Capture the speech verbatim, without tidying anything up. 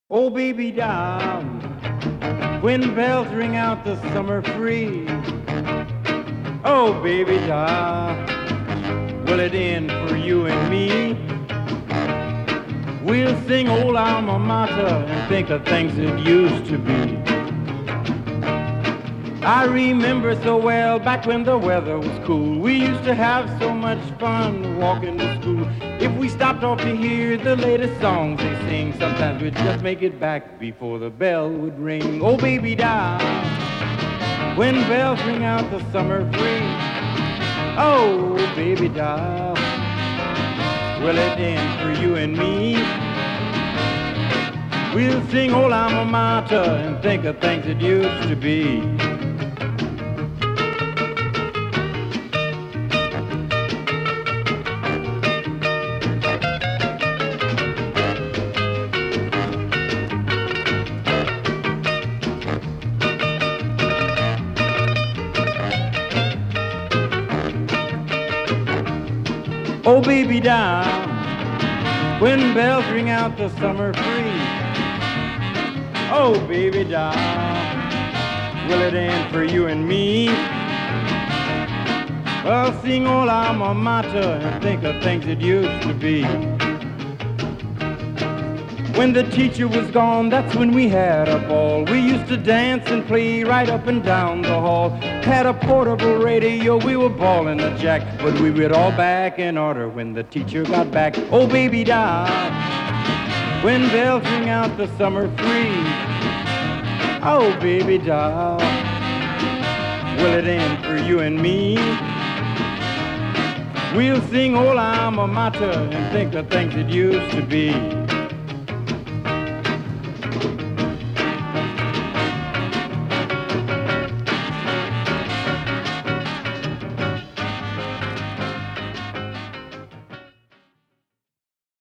Oh, baby doll, when bells ring out the summer free. Oh, baby doll, will it end for you and me? We'll sing old alma mater and think of things that used to be. I remember so well back when the weather was cool. We used to have so much fun walking to school. If we stopped off to hear the latest songs they sing, sometimes we'd just make it back before the bell would ring. Oh, baby doll, when bells ring out the summer free. Oh, baby doll, will it end for you and me? We'll sing old alma mater and think of things that used to be. Oh, baby doll, when bells ring out the summer free. Oh, baby doll, will it end for you and me? Well, sing old alma mater and think of things that used to be. When the teacher was gone, that's when we had a ball. We used to dance and play right up and down the hall. Had a portable radio, we were ballin' the jack, but we were all back in order when the teacher got back. Oh, baby doll, when bells ring out the summer free. Oh, baby doll, will it end for you and me? We'll sing old alma mater and think of things that used to be.